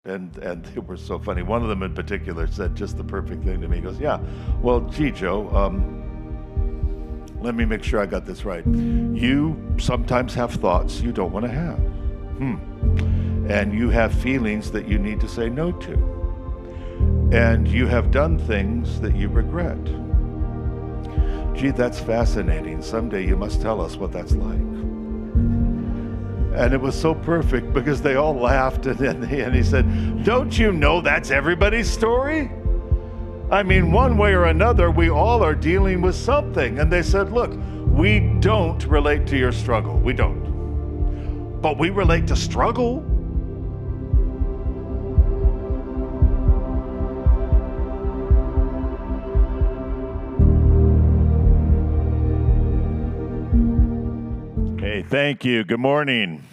And they were so funny. One of them in particular said just the perfect thing to me. He goes, "Yeah, well, gee, Joe, let me make sure I got this right. You sometimes have thoughts you don't want to have. And you have feelings that you need to say no to. And you have done things that you regret. Gee, that's fascinating. Someday you must tell us what that's like." And it was so perfect because they all laughed, and he said, "Don't you know that's everybody's story? I mean, one way or another, we all are dealing with something." And they said, "Look, we don't relate to your struggle. We don't. But we relate to struggle." Hey, thank you. Good morning.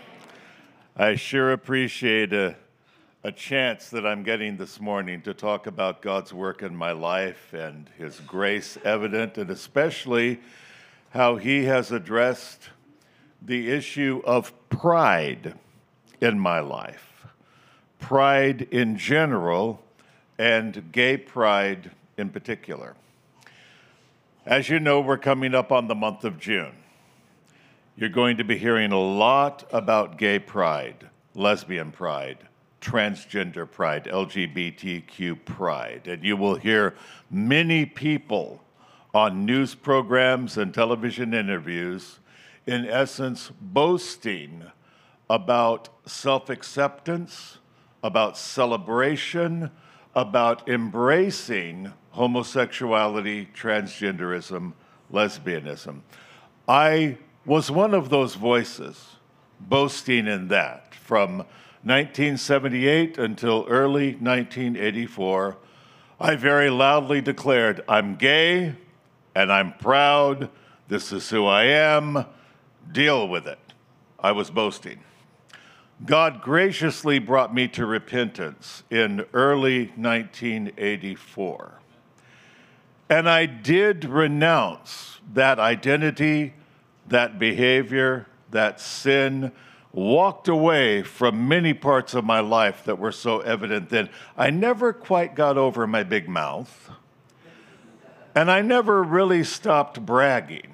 I sure appreciate a chance that I'm getting this morning to talk about God's work in my life and His grace evident, and especially how He has addressed the issue of pride in my life. Pride in general and gay pride in particular. As you know, we're coming up on the month of June. You're going to be hearing a lot about gay pride, lesbian pride, transgender pride, LGBTQ pride. And you will hear many people on news programs and television interviews, in essence, boasting about self-acceptance, about celebration, about embracing homosexuality, transgenderism, lesbianism. I was one of those voices boasting in that. From 1978 until early 1984, I very loudly declared, "I'm gay and I'm proud. This is who I am. Deal with it." I was boasting. God graciously brought me to repentance in early 1984. And I did renounce that identity, that behavior, that sin, walked away from many parts of my life that were so evident then. I never quite got over my big mouth, and I never really stopped bragging.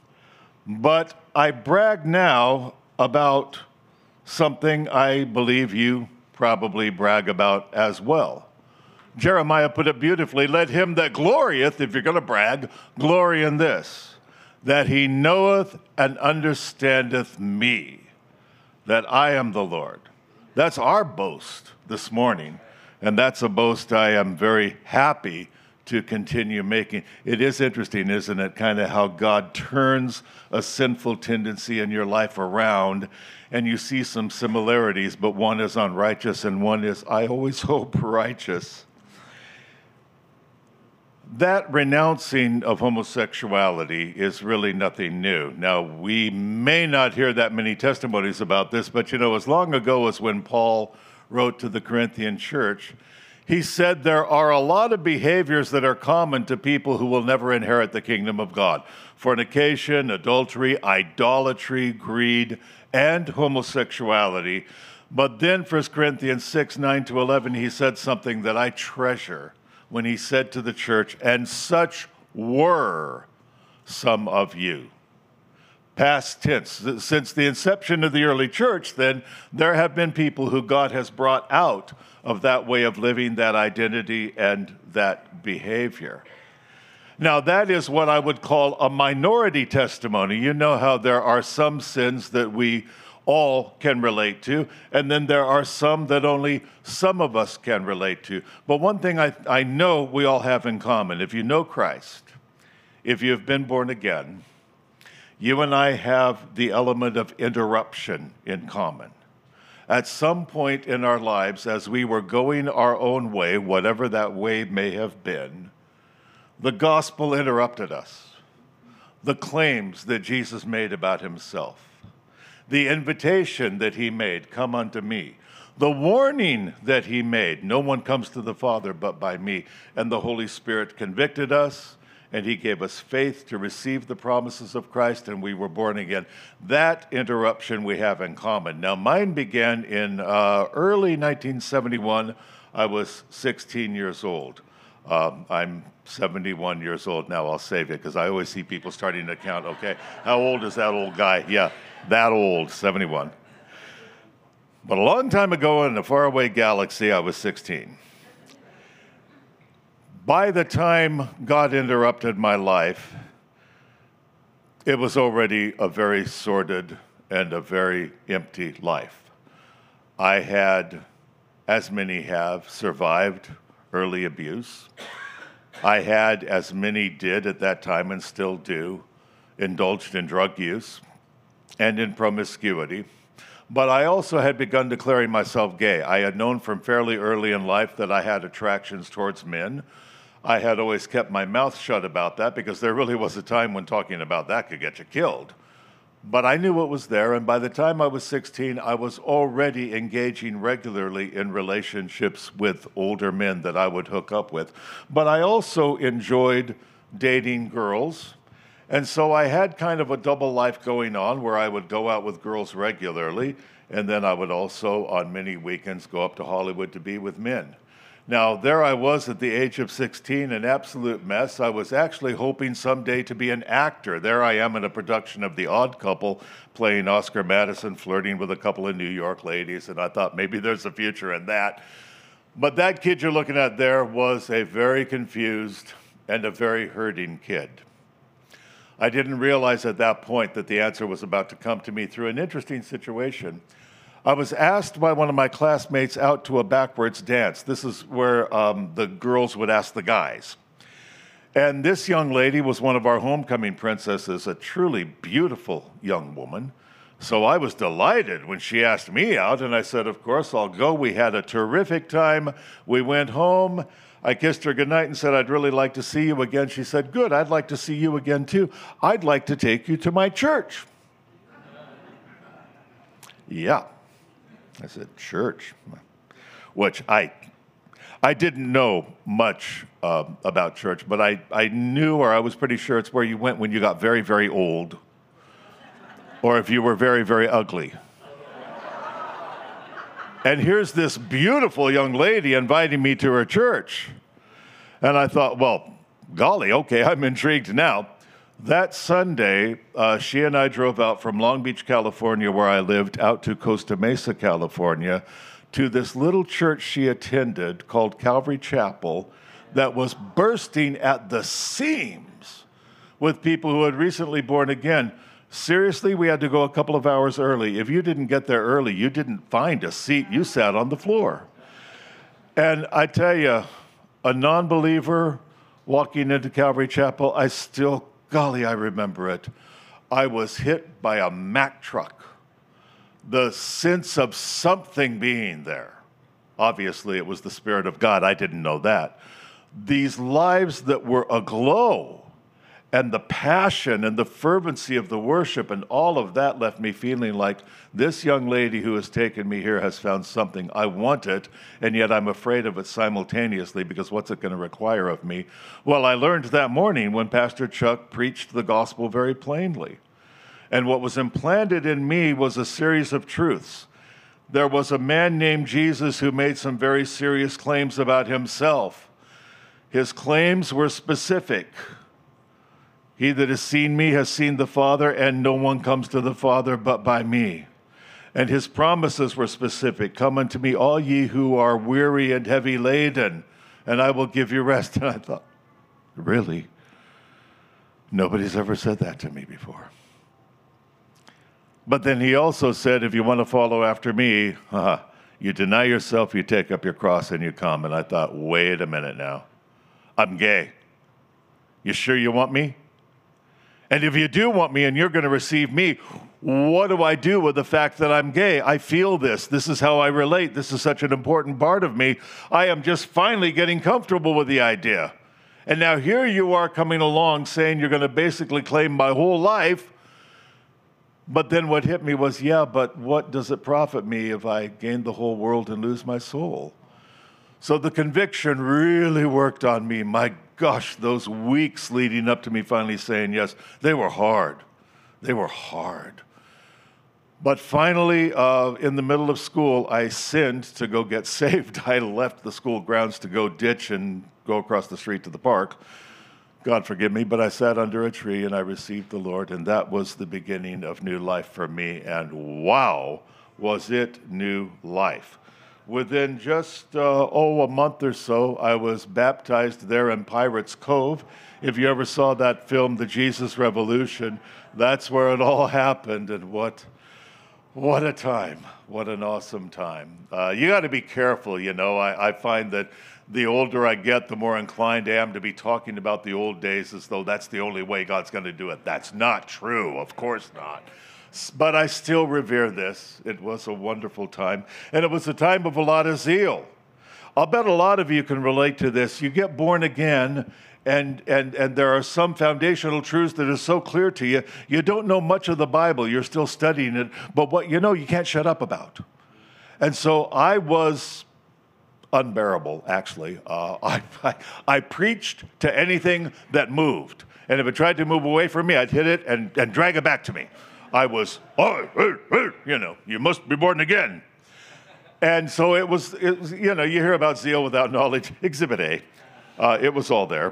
But I brag now about something I believe you probably brag about as well. Jeremiah put it beautifully, "Let him that glorieth," if you're going to brag, "glory in this, that he knoweth and understandeth me, that I am the Lord." That's our boast this morning, and that's a boast I am very happy to continue making. It is interesting, isn't it, kind of how God turns a sinful tendency in your life around, and you see some similarities, but one is unrighteous and one is, I always hope, righteous. That renouncing of homosexuality is really nothing new. Now, we may not hear that many testimonies about this, but as long ago as when Paul wrote to the Corinthian church, he said there are a lot of behaviors that are common to people who will never inherit the kingdom of God. Fornication, adultery, idolatry, greed, and homosexuality. But then 1 Corinthians 6, 9-11, he said something that I treasure when he said to the church, "And such were some of you." Past tense. Since the inception of the early church, then, there have been people who God has brought out of that way of living, that identity, and that behavior. Now, that is what I would call a minority testimony. You know how there are some sins that we all can relate to, and then there are some that only some of us can relate to. But one thing I know we all have in common, if you know Christ, if you've been born again, you and I have the element of interruption in common. At some point in our lives, as we were going our own way, whatever that way may have been, the gospel interrupted us. The claims that Jesus made about himself, the invitation that he made, "Come unto me," the warning that he made, "No one comes to the Father but by me," and the Holy Spirit convicted us and he gave us faith to receive the promises of Christ, and we were born again. That interruption we have in common. Now, mine began in early 1971. I was 16 years old. I'm 71 years old now. I'll save it because I always see people starting to count. Okay, how old is that old guy? Yeah, that old, 71. But a long time ago in a faraway galaxy, I was 16. By the time God interrupted my life, it was already a very sordid and a very empty life. I had, as many have, survived early abuse. I had, as many did at that time and still do, indulged in drug use and in promiscuity. But I also had begun declaring myself gay. I had known from fairly early in life that I had attractions towards men. I had always kept my mouth shut about that because there really was a time when talking about that could get you killed. But I knew it was there, and by the time I was 16, I was already engaging regularly in relationships with older men that I would hook up with. But I also enjoyed dating girls, and so I had kind of a double life going on where I would go out with girls regularly, and then I would also, on many weekends, go up to Hollywood to be with men. Now, there I was at the age of 16, an absolute mess. I was actually hoping someday to be an actor. There I am in a production of The Odd Couple, playing Oscar Madison, flirting with a couple of New York ladies, and I thought maybe there's a future in that. But that kid you're looking at there was a very confused and a very hurting kid. I didn't realize at that point that the answer was about to come to me through an interesting situation. I was asked by one of my classmates out to a backwards dance. This is where the girls would ask the guys. And this young lady was one of our homecoming princesses, a truly beautiful young woman. So I was delighted when she asked me out, and I said, of course, I'll go. We had a terrific time. We went home. I kissed her goodnight and said, I'd really like to see you again. She said, good, I'd like to see you again too. I'd like to take you to my church. Yeah. I said, church, which I didn't know much about church, but I knew, or I was pretty sure it's where you went when you got very, very old, or if you were very, very ugly. And here's this beautiful young lady inviting me to her church. And I thought, well, golly, okay, I'm intrigued now. That Sunday, she and I drove out from Long Beach, California, where I lived, out to Costa Mesa, California, to this little church she attended called Calvary Chapel that was bursting at the seams with people who had recently born again. Seriously, we had to go a couple of hours early. If you didn't get there early, you didn't find a seat. You sat on the floor. And I tell you, a non-believer walking into Calvary Chapel, golly, I remember it. I was hit by a Mack truck. The sense of something being there. Obviously, it was the Spirit of God. I didn't know that. These lives that were aglow, and the passion and the fervency of the worship and all of that left me feeling like this young lady who has taken me here has found something. I want it, and yet I'm afraid of it simultaneously because what's it going to require of me? Well, I learned that morning when Pastor Chuck preached the gospel very plainly. And what was implanted in me was a series of truths. There was a man named Jesus who made some very serious claims about himself. His claims were specific. He that has seen me has seen the Father, and no one comes to the Father but by me. And his promises were specific. Come unto me, all ye who are weary and heavy laden, and I will give you rest. And I thought, really? Nobody's ever said that to me before. But then he also said, if you want to follow after me, you deny yourself, you take up your cross, and you come. And I thought, wait a minute now. I'm gay. You sure you want me? And if you do want me and you're going to receive me, what do I do with the fact that I'm gay? I feel this. This is how I relate. This is such an important part of me. I am just finally getting comfortable with the idea. And now here you are coming along saying you're going to basically claim my whole life. But then what hit me was, yeah, but what does it profit me if I gain the whole world and lose my soul? So the conviction really worked on me. My gosh, those weeks leading up to me finally saying yes, they were hard. They were hard. But finally, in the middle of school, I sinned to go get saved. I left the school grounds to go ditch and go across the street to the park. God forgive me, but I sat under a tree and I received the Lord, and that was the beginning of new life for me. And wow, was it new life. Within just, a month or so, I was baptized there in Pirates Cove. If you ever saw that film, The Jesus Revolution, that's where it all happened, and what a time. What an awesome time. You got to be careful, you know. I find that the older I get, the more inclined I am to be talking about the old days as though that's the only way God's going to do it. That's not true. Of course not. But I still revere this. It was a wonderful time. And it was a time of a lot of zeal. I'll bet a lot of you can relate to this. You get born again, and there are some foundational truths that are so clear to you. You don't know much of the Bible. You're still studying it. But what you know, you can't shut up about. And so I was unbearable, actually. I preached to anything that moved. And if it tried to move away from me, I'd hit it and drag it back to me. I was, you must be born again. And so it was, you hear about zeal without knowledge. Exhibit A. It was all there.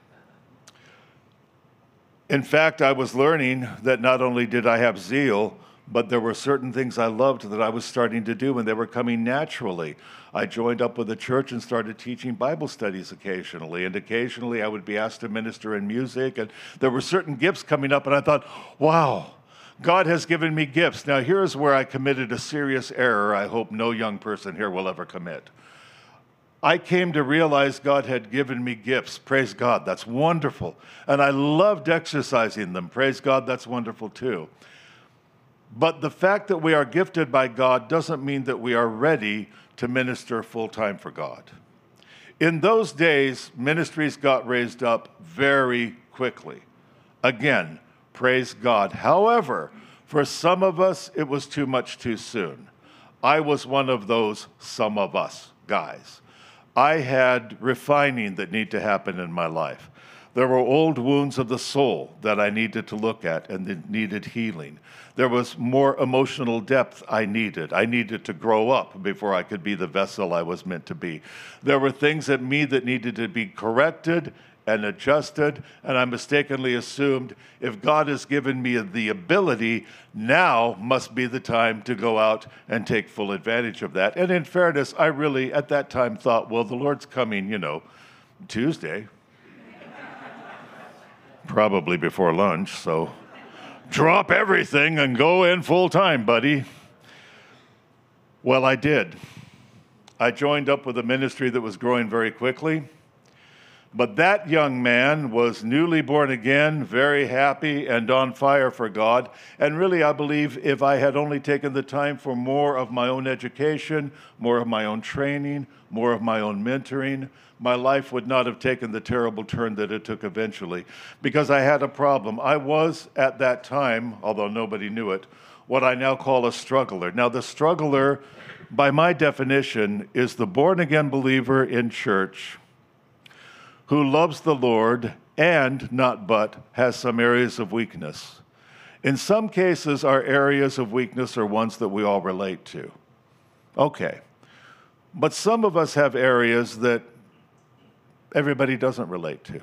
In fact, I was learning that not only did I have zeal, but there were certain things I loved that I was starting to do, and they were coming naturally. I joined up with the church and started teaching Bible studies occasionally, and occasionally I would be asked to minister in music, and there were certain gifts coming up, and I thought, wow, God has given me gifts. Now, here's where I committed a serious error I hope no young person here will ever commit. I came to realize God had given me gifts. Praise God, that's wonderful. And I loved exercising them. Praise God, that's wonderful too. But the fact that we are gifted by God doesn't mean that we are ready to minister full-time for God. In those days, ministries got raised up very quickly. Again, praise God. However, for some of us, it was too much too soon. I was one of those some of us guys. I had refining that needed to happen in my life. There were old wounds of the soul that I needed to look at and that needed healing. There was more emotional depth I needed. I needed to grow up before I could be the vessel I was meant to be. There were things in me that needed to be corrected and adjusted, and I mistakenly assumed if God has given me the ability, now must be the time to go out and take full advantage of that. And in fairness, I really at that time thought, well, the Lord's coming, Tuesday. Probably before lunch, so drop everything and go in full time, buddy. Well, I did. I joined up with a ministry that was growing very quickly. But that young man was newly born again, very happy and on fire for God. And really, I believe if I had only taken the time for more of my own education, more of my own training, more of my own mentoring, my life would not have taken the terrible turn that it took eventually. Because I had a problem. I was, at that time, although nobody knew it, what I now call a struggler. Now, the struggler, by my definition, is the born-again believer in church who loves the Lord and, not but, has some areas of weakness. In some cases, our areas of weakness are ones that we all relate to. Okay. But some of us have areas that everybody doesn't relate to.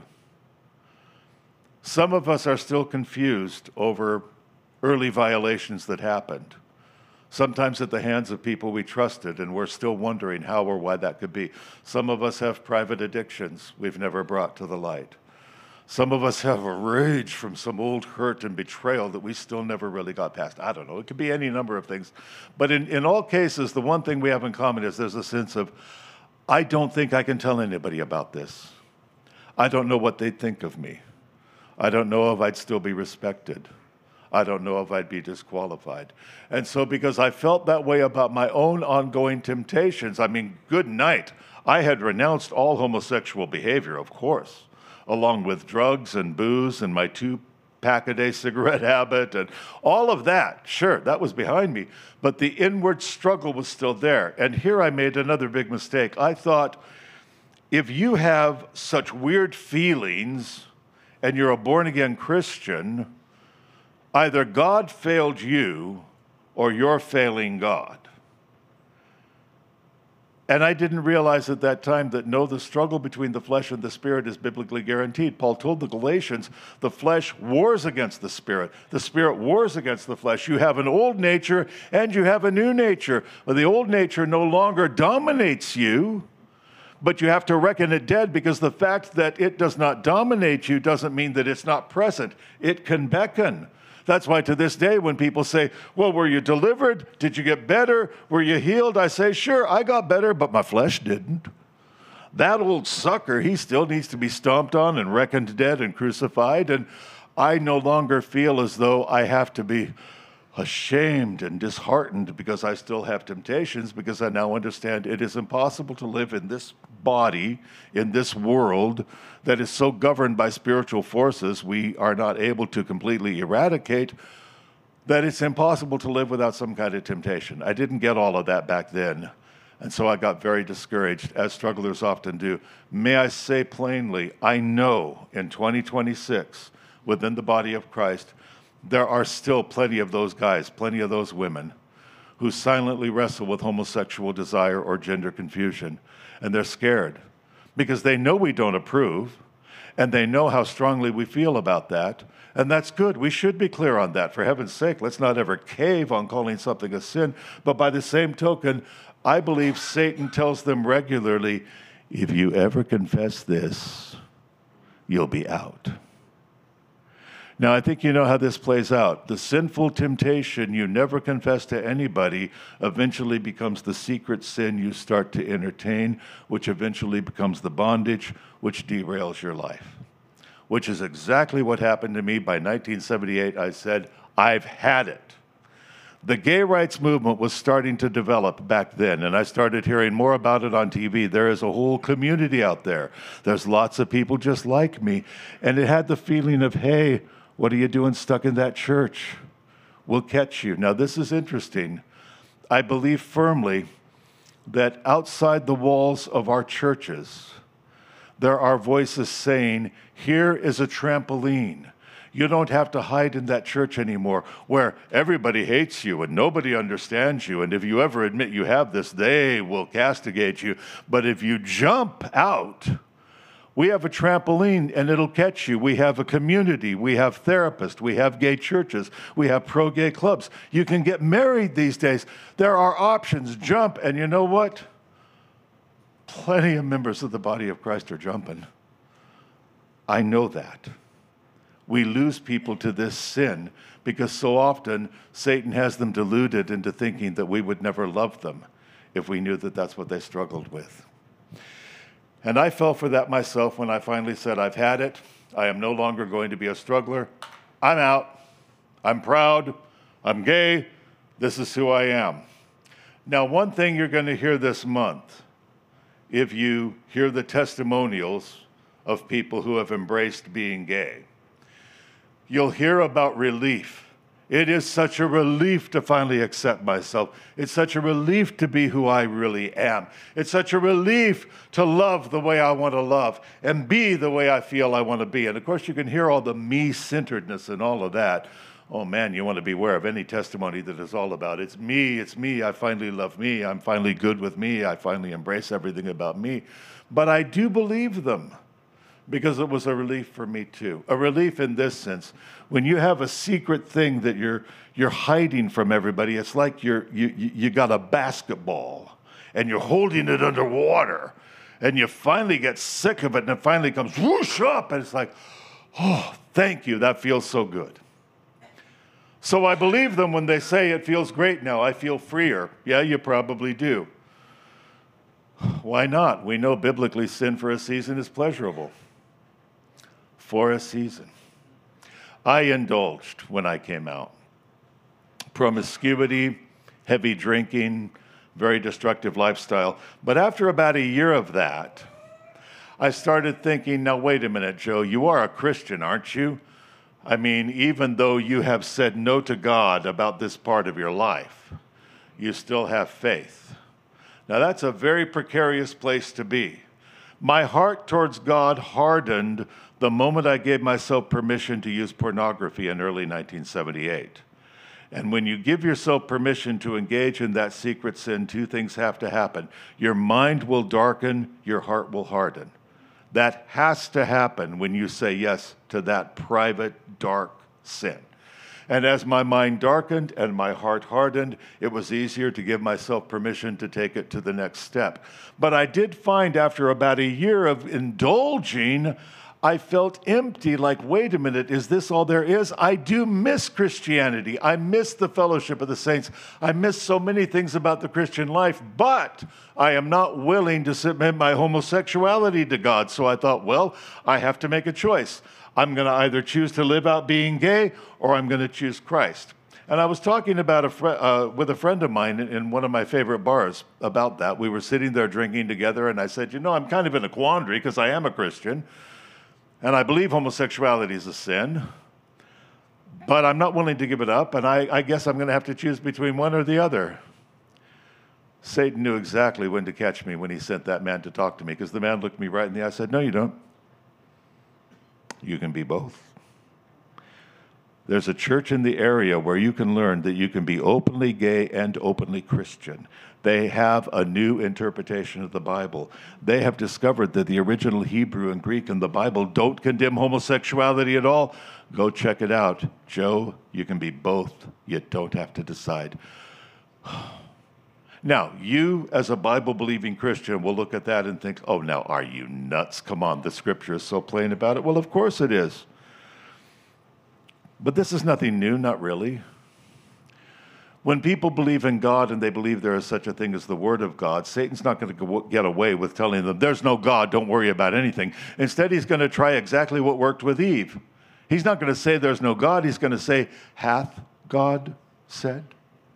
Some of us are still confused over early violations that happened, sometimes at the hands of people we trusted, and we're still wondering how or why that could be. Some of us have private addictions we've never brought to the light. Some of us have a rage from some old hurt and betrayal that we still never really got past. I don't know. It could be any number of things. But in all cases, the one thing we have in common is there's a sense of, I don't think I can tell anybody about this. I don't know what they'd think of me. I don't know if I'd still be respected. I don't know if I'd be disqualified. And so because I felt that way about my own ongoing temptations, good night. I had renounced all homosexual behavior, of course, along with drugs and booze and my 2-pack-a-day cigarette habit and all of that. Sure, that was behind me. But the inward struggle was still there. And here I made another big mistake. I thought, if you have such weird feelings and you're a born-again Christian, either God failed you or you're failing God. And I didn't realize at that time that no, the struggle between the flesh and the spirit is biblically guaranteed. Paul told the Galatians, the flesh wars against the spirit wars against the flesh. You have an old nature and you have a new nature. Well, the old nature no longer dominates you, but you have to reckon it dead, because the fact that it does not dominate you doesn't mean that it's not present. It can beckon. That's why to this day when people say, well, were you delivered? Did you get better? Were you healed? I say, sure, I got better, but my flesh didn't. That old sucker, he still needs to be stomped on and reckoned dead and crucified. And I no longer feel as though I have to be ashamed and disheartened because I still have temptations, because I now understand it is impossible to live in this body, in this world that is so governed by spiritual forces we are not able to completely eradicate, that it's impossible to live without some kind of temptation. I didn't get all of that back then, and so I got very discouraged, as strugglers often do. May I say plainly, I know in 2026, within the body of Christ, there are still plenty of those guys, plenty of those women who silently wrestle with homosexual desire or gender confusion. And they're scared because they know we don't approve, and they know how strongly we feel about that. And that's good. We should be clear on that. For heaven's sake, let's not ever cave on calling something a sin. But by the same token, I believe Satan tells them regularly, if you ever confess this, you'll be out. Now, I think you know how this plays out. The sinful temptation you never confess to anybody eventually becomes the secret sin you start to entertain, which eventually becomes the bondage, which derails your life. Which is exactly what happened to me. By 1978, I said, I've had it. The gay rights movement was starting to develop back then, and I started hearing more about it on TV. There is a whole community out there. There's lots of people just like me. And it had the feeling of, hey, what are you doing stuck in that church? We'll catch you. Now, this is interesting. I believe firmly that outside the walls of our churches, there are voices saying, here is a trampoline. You don't have to hide in that church anymore, where everybody hates you and nobody understands you. And if you ever admit you have this, they will castigate you. But if you jump out, we have a trampoline and it'll catch you. We have a community. We have therapists. We have gay churches. We have pro-gay clubs. You can get married these days. There are options. Jump. And you know what? Plenty of members of the body of Christ are jumping. I know that. We lose people to this sin because so often Satan has them deluded into thinking that we would never love them if we knew that that's what they struggled with. And I fell for that myself when I finally said, I've had it. I am no longer going to be a struggler. I'm out. I'm proud. I'm gay. This is who I am. Now, one thing you're going to hear this month, if you hear the testimonials of people who have embraced being gay, you'll hear about relief. It is such a relief to finally accept myself. It's such a relief to be who I really am. It's such a relief to love the way I want to love and be the way I feel I want to be. And of course, you can hear all the me-centeredness and all of that. Oh man, you want to beware of any testimony that is all about it's me, I finally love me, I'm finally good with me, I finally embrace everything about me. But I do believe them, because it was a relief for me too. A relief in this sense. When you have a secret thing that you're hiding from everybody, it's like you got a basketball and you're holding it underwater and you finally get sick of it and it finally comes whoosh up and it's like, oh, thank you, that feels so good. So I believe them when they say it feels great now, I feel freer. Yeah, you probably do. Why not? We know biblically sin for a season is pleasurable. For a season. I indulged when I came out. Promiscuity, heavy drinking, very destructive lifestyle. But after about a year of that, I started thinking, now wait a minute, Joe, you are a Christian, aren't you? I mean, even though you have said no to God about this part of your life, you still have faith. Now that's a very precarious place to be. My heart towards God hardened the moment I gave myself permission to use pornography in early 1978. And when you give yourself permission to engage in that secret sin, two things have to happen. Your mind will darken, your heart will harden. That has to happen when you say yes to that private, dark sin. And as my mind darkened and my heart hardened, it was easier to give myself permission to take it to the next step. But I did find after about a year of indulging, I felt empty, like, wait a minute, is this all there is? I do miss Christianity. I miss the fellowship of the saints. I miss so many things about the Christian life, but I am not willing to submit my homosexuality to God. So I thought, well, I have to make a choice. I'm going to either choose to live out being gay or I'm going to choose Christ. And I was talking about with a friend of mine in one of my favorite bars about that. We were sitting there drinking together, and I said, I'm kind of in a quandary because I am a Christian. And I believe homosexuality is a sin, but I'm not willing to give it up, and I guess I'm going to have to choose between one or the other. Satan knew exactly when to catch me when he sent that man to talk to me, because the man looked me right in the eye and said, no, you don't. You can be both. There's a church in the area where you can learn that you can be openly gay and openly Christian. They have a new interpretation of the Bible. They have discovered that the original Hebrew and Greek in the Bible don't condemn homosexuality at all. Go check it out. Joe, you can be both. You don't have to decide. Now, you as a Bible-believing Christian will look at that and think, oh, now, are you nuts? Come on, the scripture is so plain about it. Well, of course it is. But this is nothing new, not really. When people believe in God and they believe there is such a thing as the Word of God, Satan's not going to get away with telling them, there's no God, don't worry about anything. Instead, he's going to try exactly what worked with Eve. He's not going to say there's no God. He's going to say, hath God said?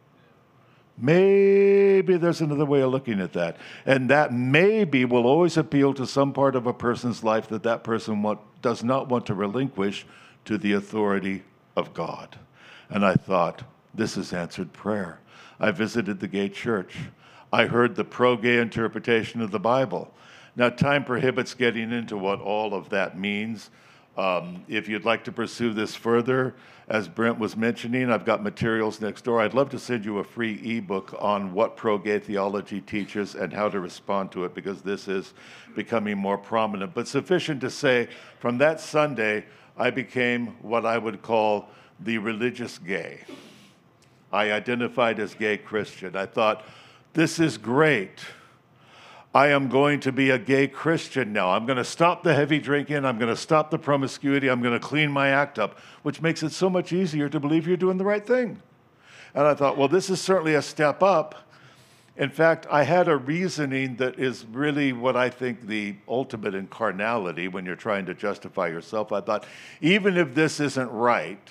Maybe there's another way of looking at that. And that maybe will always appeal to some part of a person's life that person does not want to relinquish to the authority of God. And I thought, this is answered prayer. I visited the gay church. I heard the pro-gay interpretation of the Bible. Now, time prohibits getting into what all of that means. If you'd like to pursue this further, as Brent was mentioning, I've got materials next door. I'd love to send you a free ebook on what pro-gay theology teaches and how to respond to it, because this is becoming more prominent. But sufficient to say, from that Sunday, I became what I would call the religious gay. I identified as gay Christian. I thought, this is great. I am going to be a gay Christian now. I'm going to stop the heavy drinking. I'm going to stop the promiscuity. I'm going to clean my act up, which makes it so much easier to believe you're doing the right thing. And I thought, well, this is certainly a step up. In fact, I had a reasoning that is really what I think the ultimate in carnality when you're trying to justify yourself. I thought, even if this isn't right,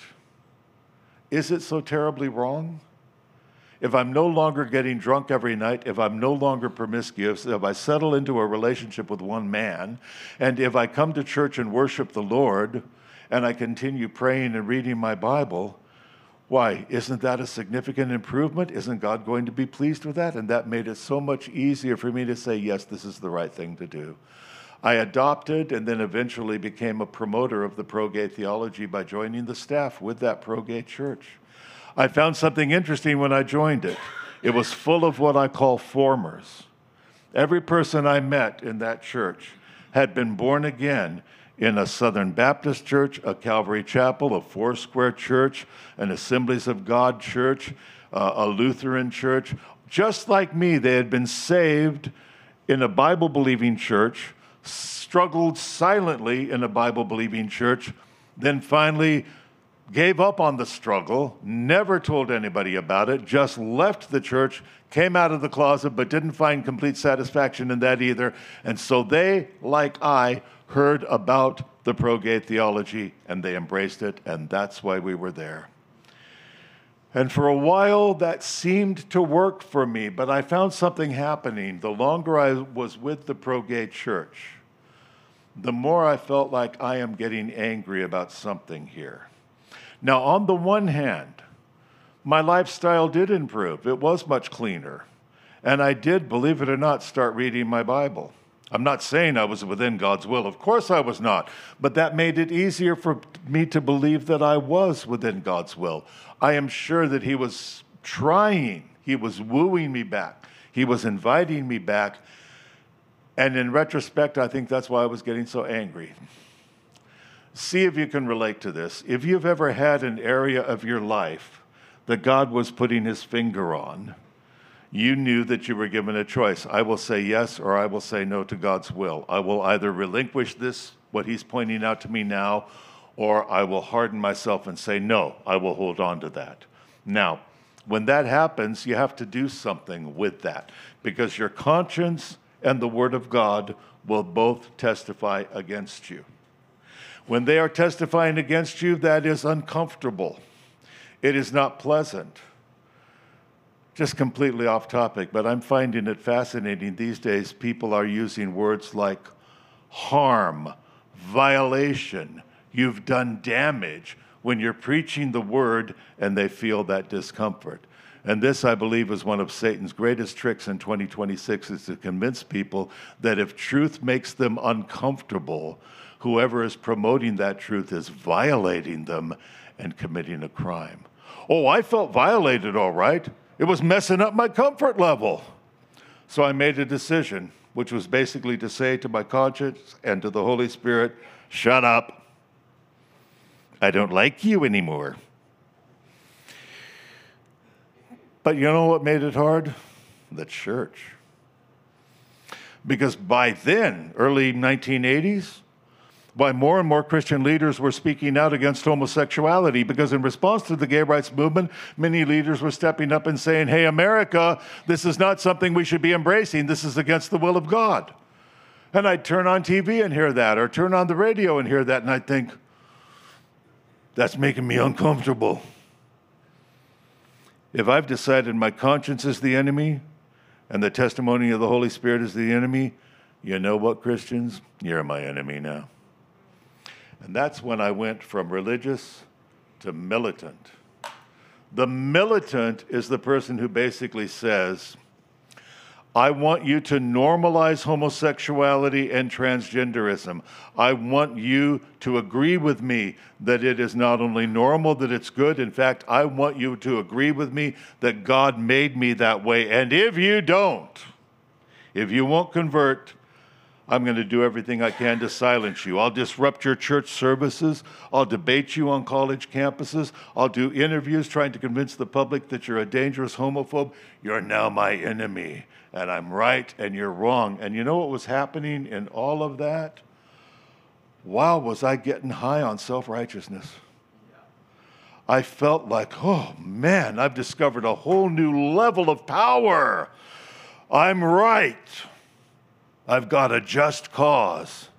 is it so terribly wrong? If I'm no longer getting drunk every night, if I'm no longer promiscuous, if I settle into a relationship with one man, and if I come to church and worship the Lord, and I continue praying and reading my Bible, why, isn't that a significant improvement? Isn't God going to be pleased with that? And that made it so much easier for me to say, yes, this is the right thing to do. I adopted and then eventually became a promoter of the pro-gay theology by joining the staff with that pro-gay church. I found something interesting when I joined it. It was full of what I call formers. Every person I met in that church had been born again in a Southern Baptist church, a Calvary Chapel, a Foursquare church, an Assemblies of God church, a Lutheran church. Just like me, they had been saved in a Bible-believing church, struggled silently in a Bible-believing church, then finally gave up on the struggle, never told anybody about it, just left the church, came out of the closet, but didn't find complete satisfaction in that either. And so they, like I, heard about the pro-gay theology, and they embraced it, and that's why we were there. And for a while, that seemed to work for me, but I found something happening. The longer I was with the pro-gay church, the more I felt like I am getting angry about something here. Now, on the one hand, my lifestyle did improve. It was much cleaner. And I did, believe it or not, start reading my Bible. I'm not saying I was within God's will. Of course I was not. But that made it easier for me to believe that I was within God's will. I am sure that he was trying. He was wooing me back. He was inviting me back. And in retrospect, I think that's why I was getting so angry. See if you can relate to this. If you've ever had an area of your life that God was putting his finger on, you knew that you were given a choice. I will say yes or I will say no to God's will. I will either relinquish this, what he's pointing out to me now, or I will harden myself and say no, I will hold on to that. Now, when that happens, you have to do something with that, because your conscience and the Word of God will both testify against you. When they are testifying against you, that is uncomfortable. It is not pleasant. Just completely off topic, but I'm finding it fascinating these days. People are using words like harm, violation, you've done damage when you're preaching the word and they feel that discomfort. And this, I believe, is one of Satan's greatest tricks in 2026, is to convince people that if truth makes them uncomfortable, whoever is promoting that truth is violating them and committing a crime. Oh, I felt violated, all right. It was messing up my comfort level. So I made a decision, which was basically to say to my conscience and to the Holy Spirit, shut up. I don't like you anymore. But you know what made it hard? The church. Because by then, early 1980s, why more and more Christian leaders were speaking out against homosexuality, because in response to the gay rights movement, many leaders were stepping up and saying, hey, America, this is not something we should be embracing. This is against the will of God. And I'd turn on TV and hear that, or turn on the radio and hear that, and I'd think, that's making me uncomfortable. If I've decided my conscience is the enemy and the testimony of the Holy Spirit is the enemy, you know what, Christians? You're my enemy now. And that's when I went from religious to militant. The militant is the person who basically says, I want you to normalize homosexuality and transgenderism. I want you to agree with me that it is not only normal, that it's good. In fact, I want you to agree with me that God made me that way. And if you don't, if you won't convert, I'm going to do everything I can to silence you. I'll disrupt your church services. I'll debate you on college campuses. I'll do interviews trying to convince the public that you're a dangerous homophobe. You're now my enemy, and I'm right and you're wrong. And you know what was happening in all of that? Wow, was I getting high on self-righteousness. I felt like, oh man, I've discovered a whole new level of power. I'm right. I've got a just cause.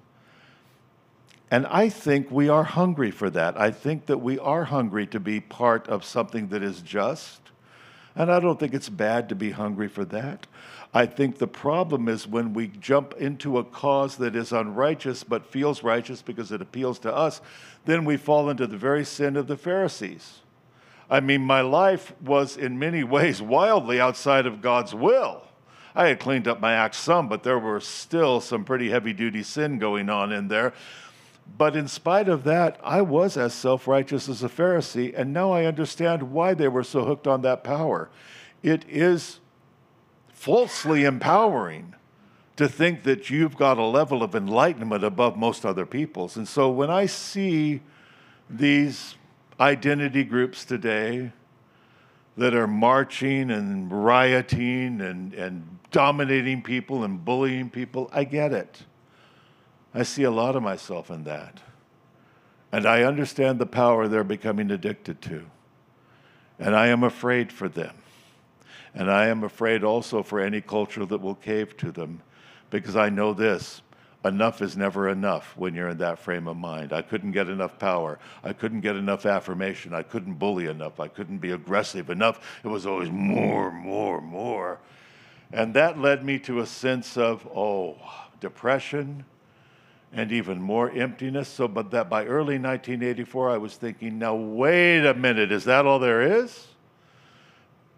And I think we are hungry for that. I think that we are hungry to be part of something that is just. And I don't think it's bad to be hungry for that. I think the problem is when we jump into a cause that is unrighteous but feels righteous because it appeals to us, then we fall into the very sin of the Pharisees. I mean, my life was in many ways wildly outside of God's will. I had cleaned up my act some, but there were still some pretty heavy-duty sin going on in there. But in spite of that, I was as self-righteous as a Pharisee, and now I understand why they were so hooked on that power. It is falsely empowering to think that you've got a level of enlightenment above most other people's. And so when I see these identity groups today that are marching and rioting and dominating people and bullying people, I get it. I see a lot of myself in that. And I understand the power they're becoming addicted to. And I am afraid for them. And I am afraid also for any culture that will cave to them, because I know this: enough is never enough when you're in that frame of mind. I couldn't get enough power. I couldn't get enough affirmation. I couldn't bully enough. I couldn't be aggressive enough. It was always more, more, more. And that led me to a sense of, depression and even more emptiness. So, but that by early 1984, I was thinking, now wait a minute, is that all there is?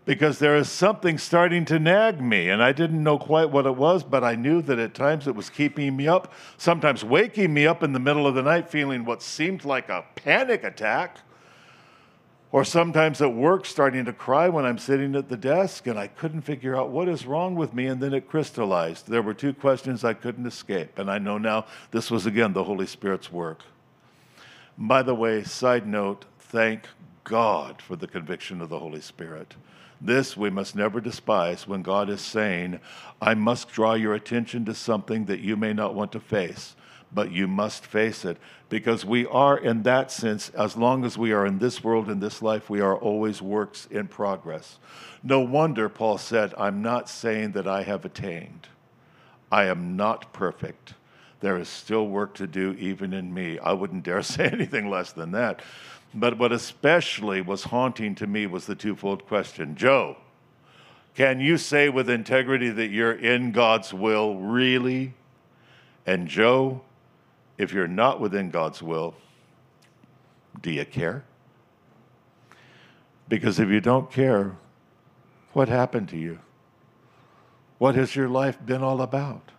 because there is something starting to nag me. And I didn't know quite what it was, but I knew that at times it was keeping me up, sometimes waking me up in the middle of the night feeling what seemed like a panic attack, or sometimes at work starting to cry when I'm sitting at the desk, and I couldn't figure out what is wrong with me, and then it crystallized. There were two questions I couldn't escape, and I know now this was, again, the Holy Spirit's work. By the way, side note, thank God for the conviction of the Holy Spirit. This we must never despise when God is saying, I must draw your attention to something that you may not want to face, but you must face it. Because we are, in that sense, as long as we are in this world, in this life, we are always works in progress. No wonder Paul said, I'm not saying that I have attained. I am not perfect. There is still work to do even in me. I wouldn't dare say anything less than that. But what especially was haunting to me was the twofold question. Joe, can you say with integrity that you're in God's will, really? And Joe, if you're not within God's will, do you care? Because if you don't care, what happened to you? What has your life been all about?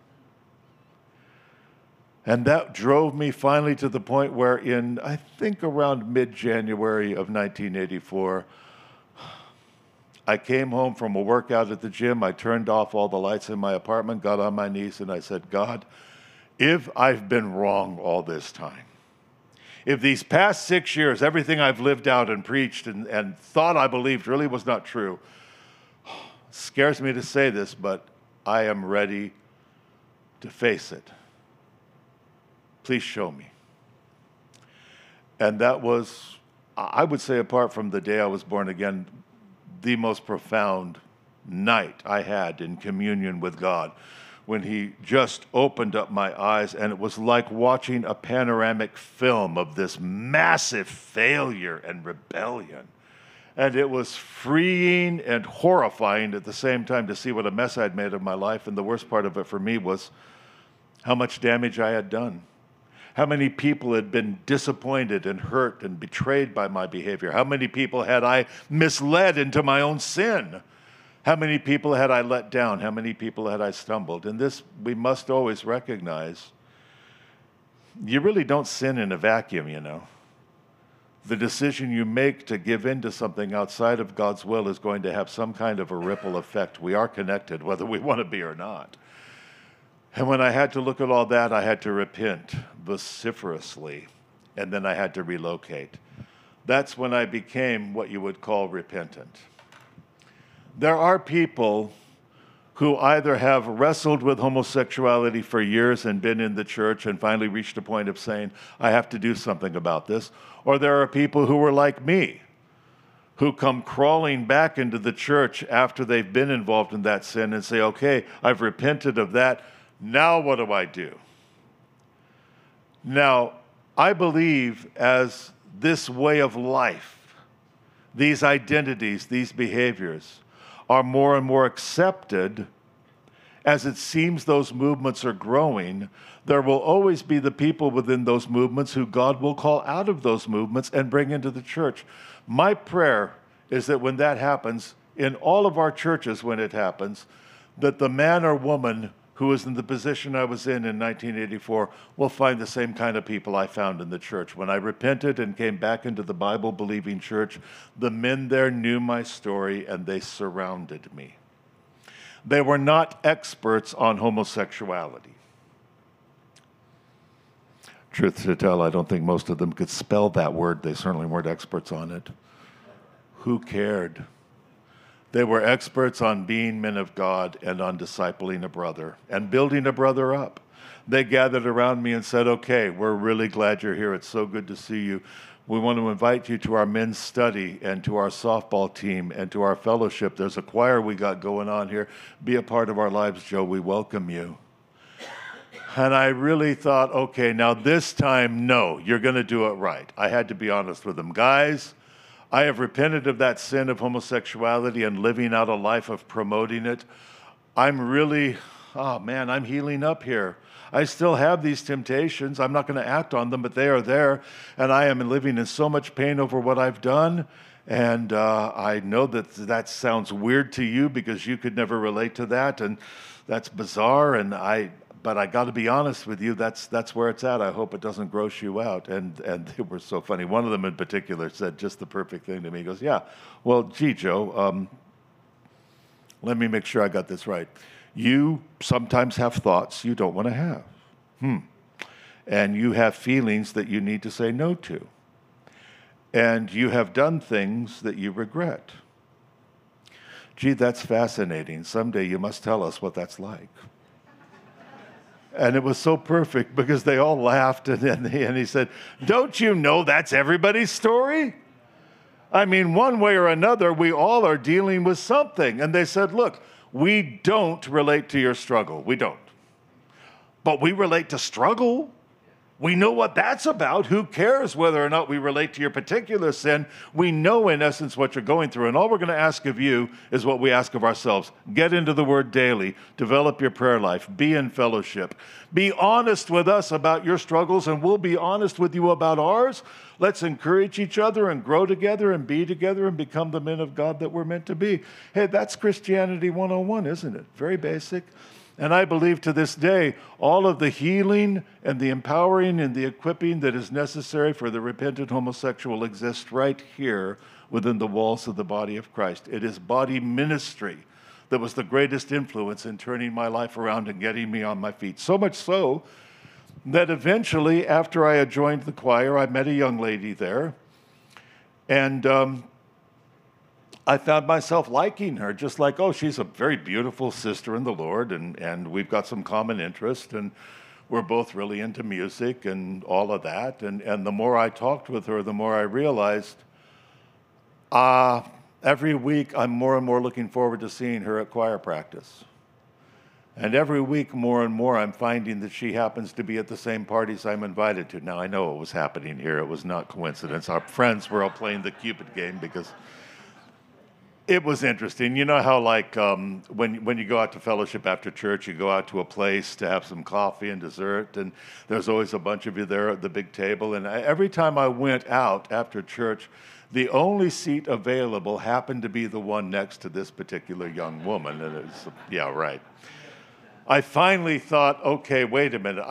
And that drove me finally to the point where in, I think around mid-January of 1984, I came home from a workout at the gym. I turned off all the lights in my apartment, got on my knees, and I said, God, if I've been wrong all this time, if these past 6 years, everything I've lived out and preached and thought I believed really was not true, scares me to say this, but I am ready to face it. Please show me. And that was, I would say, apart from the day I was born again, the most profound night I had in communion with God, when he just opened up my eyes, and it was like watching a panoramic film of this massive failure and rebellion. And it was freeing and horrifying at the same time to see what a mess I'd made of my life. And the worst part of it for me was how much damage I had done. How many people had been disappointed and hurt and betrayed by my behavior? How many people had I misled into my own sin? How many people had I let down? How many people had I stumbled? And this we must always recognize. You really don't sin in a vacuum, you know. The decision you make to give in to something outside of God's will is going to have some kind of a ripple effect. We are connected, whether we want to be or not. And when I had to look at all that, I had to repent vociferously, and then I had to relocate. That's when I became what you would call repentant. There are people who either have wrestled with homosexuality for years and been in the church and finally reached a point of saying, I have to do something about this, or there are people who were like me, who come crawling back into the church after they've been involved in that sin and say, okay, I've repented of that. Now what do I do? Now, I believe as this way of life, these identities, these behaviors are more and more accepted as it seems those movements are growing. There will always be the people within those movements who God will call out of those movements and bring into the church. My prayer is that when that happens, in all of our churches when it happens, that the man or woman who was in the position I was in 1984, will find the same kind of people I found in the church. When I repented and came back into the Bible-believing church, the men there knew my story and they surrounded me. They were not experts on homosexuality. Truth to tell, I don't think most of them could spell that word. They certainly weren't experts on it. Who cared? They were experts on being men of God and on discipling a brother and building a brother up. They gathered around me and said, okay, we're really glad you're here. It's so good to see you. We want to invite you to our men's study and to our softball team and to our fellowship. There's a choir we got going on here. Be a part of our lives, Joe. We welcome you. And I really thought, okay, now this time, no, you're going to do it right. I had to be honest with them. Guys, I have repented of that sin of homosexuality and living out a life of promoting it. I'm really, I'm healing up here. I still have these temptations. I'm not going to act on them, but they are there. And I am living in so much pain over what I've done. And I know that that sounds weird to you because you could never relate to that, and that's bizarre. But I got to be honest with you, that's where it's at. I hope it doesn't gross you out. And they were so funny. One of them in particular said just the perfect thing to me. He goes, "Yeah, well, gee, Joe, let me make sure I got this right. You sometimes have thoughts you don't want to have. And you have feelings that you need to say no to. And you have done things that you regret. Gee, that's fascinating. Someday you must tell us what that's like." And it was so perfect because they all laughed, and he said, "Don't you know that's everybody's story? I mean, one way or another, we all are dealing with something." And they said, "Look, we don't relate to your struggle. We don't. But we relate to struggle. We know what that's about. Who cares whether or not we relate to your particular sin? We know, in essence, what you're going through. And all we're going to ask of you is what we ask of ourselves. Get into the Word daily. Develop your prayer life. Be in fellowship. Be honest with us about your struggles, and we'll be honest with you about ours. Let's encourage each other and grow together and be together and become the men of God that we're meant to be." Hey, that's Christianity 101, isn't it? Very basic. And I believe to this day, all of the healing and the empowering and the equipping that is necessary for the repentant homosexual exists right here within the walls of the body of Christ. It is body ministry that was the greatest influence in turning my life around and getting me on my feet. So much so that eventually, after I had joined the choir, I met a young lady there. And I found myself liking her, just like, oh, she's a very beautiful sister in the Lord, and we've got some common interest, and we're both really into music and all of that. And the more I talked with her, the more I realized every week I'm more and more looking forward to seeing her at choir practice. And every week, more and more, I'm finding that she happens to be at the same parties I'm invited to. Now, I know what was happening here. It was not coincidence. Our friends were all playing the Cupid game because it was interesting. You know how, like, when you go out to fellowship after church, you go out to a place to have some coffee and dessert, and there's always a bunch of you there at the big table. And every time I went out after church, the only seat available happened to be the one next to this particular young woman. And it was, yeah, right. I finally thought, okay, wait a minute.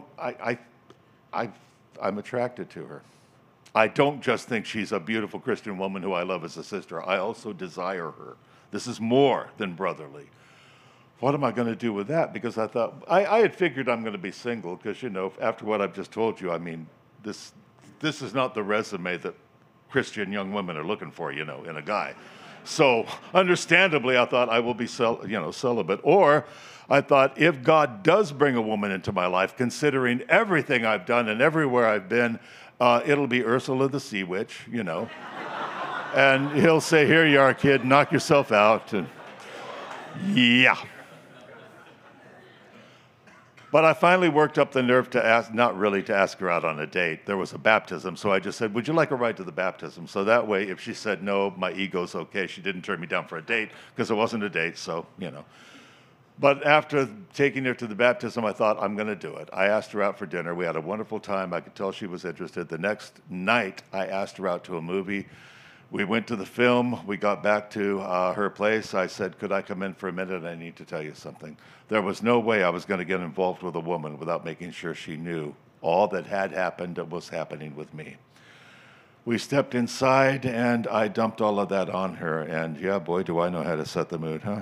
I'm attracted to her. I don't just think she's a beautiful Christian woman who I love as a sister. I also desire her. This is more than brotherly. What am I going to do with that? Because I thought, I had figured I'm going to be single because, you know, after what I've just told you, I mean, this is not the resume that Christian young women are looking for, you know, in a guy. So understandably, I thought I will be celibate. Or I thought, if God does bring a woman into my life, considering everything I've done and everywhere I've been, it'll be Ursula the Sea Witch, you know. And he'll say, "Here you are, kid, knock yourself out." And yeah. But I finally worked up the nerve to ask, not really to ask her out on a date. There was a baptism, so I just said, "Would you like a ride to the baptism?" So that way, if she said no, my ego's okay. She didn't turn me down for a date because it wasn't a date, so, you know. But after taking her to the baptism, I thought, I'm going to do it. I asked her out for dinner. We had a wonderful time. I could tell she was interested. The next night, I asked her out to a movie. We went to the film. We got back to her place. I said, "Could I come in for a minute? I need to tell you something." There was no way I was going to get involved with a woman without making sure she knew all that had happened and was happening with me. We stepped inside, and I dumped all of that on her. And yeah, boy, do I know how to set the mood, huh?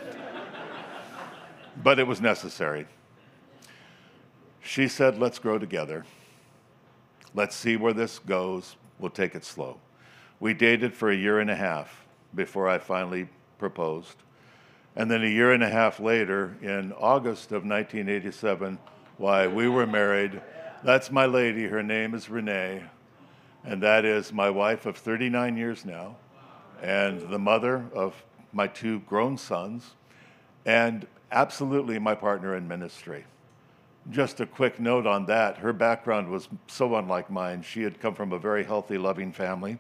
But it was necessary. She said, "Let's grow together. Let's see where this goes. We'll take it slow." We dated for a year and a half before I finally proposed. And then a year and a half later, in August of 1987, why, we were married. That's my lady. Her name is Renee. And that is my wife of 39 years now, and the mother of my 2 grown sons, and absolutely my partner in ministry. Just a quick note on that. Her background was so unlike mine. She had come from a very healthy, loving family.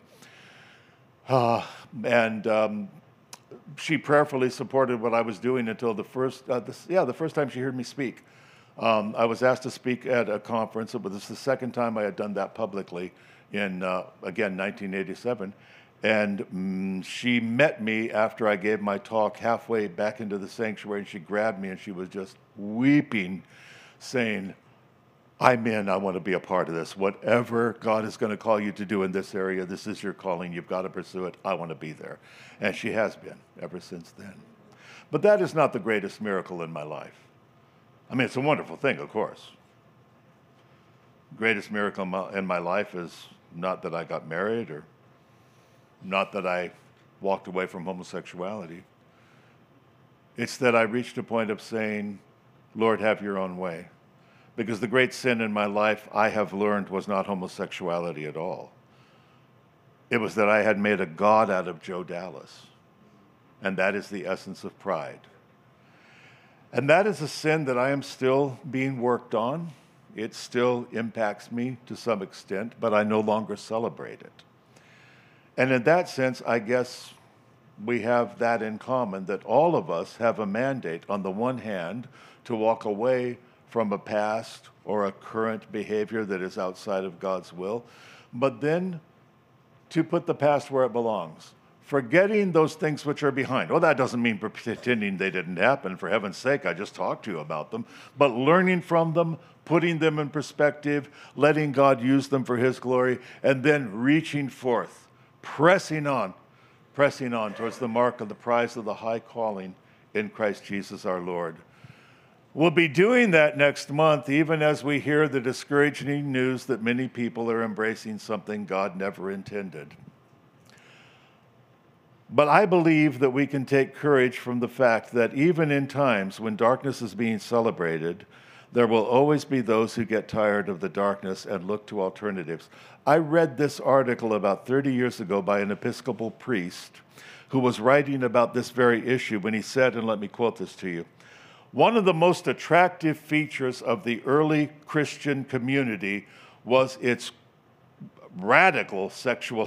She prayerfully supported what I was doing until the first time she heard me speak. I was asked to speak at a conference. It was the second time I had done that publicly in, again, 1987. And she met me after I gave my talk halfway back into the sanctuary, and she grabbed me and she was just weeping, saying, I'm in, I want to be a part of this. Whatever God is going to call you to do in this area, this is your calling. You've got to pursue it. I want to be there. And she has been ever since then. But that is not the greatest miracle in my life. I mean, it's a wonderful thing, of course. The greatest miracle in my life is not that I got married or not that I walked away from homosexuality. It's that I reached a point of saying, Lord, have your own way. Because the great sin in my life, I have learned, was not homosexuality at all. It was that I had made a god out of Joe Dallas. And that is the essence of pride. And that is a sin that I am still being worked on. It still impacts me to some extent, but I no longer celebrate it. And in that sense, I guess we have that in common, that all of us have a mandate, on the one hand, to walk away from a past or a current behavior that is outside of God's will, but then to put the past where it belongs, forgetting those things which are behind. Well, that doesn't mean pretending they didn't happen. For heaven's sake, I just talked to you about them. But learning from them, putting them in perspective, letting God use them for his glory, and then reaching forth, pressing on towards the mark of the prize of the high calling in Christ Jesus our Lord. We'll be doing that next month, even as we hear the discouraging news that many people are embracing something God never intended. But I believe that we can take courage from the fact that even in times when darkness is being celebrated, there will always be those who get tired of the darkness and look to alternatives. I read this article about 30 years ago by an Episcopal priest who was writing about this very issue when he said, and let me quote this to you, one of the most attractive features of the early Christian community was its radical sexual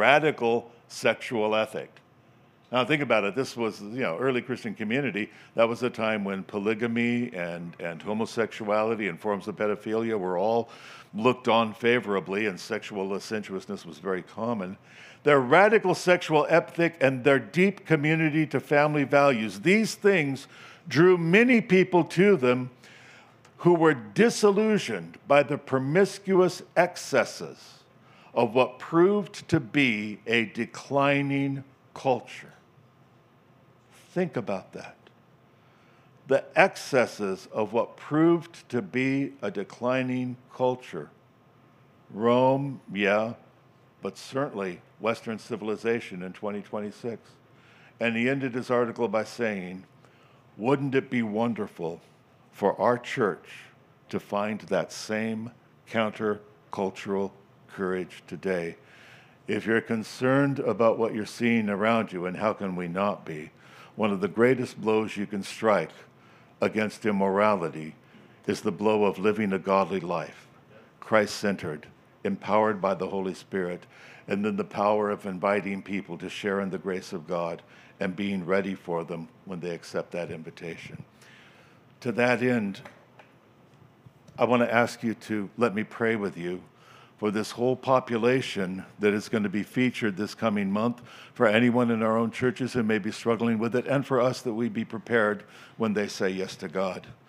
ethic. Now think about it. This was, early Christian community. That was a time when polygamy and homosexuality and forms of pedophilia were all looked on favorably, and sexual licentiousness was very common. Their radical sexual ethic and their deep community to family values, these things drew many people to them who were disillusioned by the promiscuous excesses of what proved to be a declining culture. Think about that. The excesses of what proved to be a declining culture. Rome, yeah, but certainly Western civilization in 2026. And he ended his article by saying, wouldn't it be wonderful for our church to find that same countercultural courage today? If you're concerned about what you're seeing around you, and how can we not be, one of the greatest blows you can strike against immorality is the blow of living a godly life, Christ-centered, empowered by the Holy Spirit, and then the power of inviting people to share in the grace of God and being ready for them when they accept that invitation. To that end, I want to ask you to let me pray with you for this whole population that is going to be featured this coming month, for anyone in our own churches who may be struggling with it, and for us that we be prepared when they say yes to God.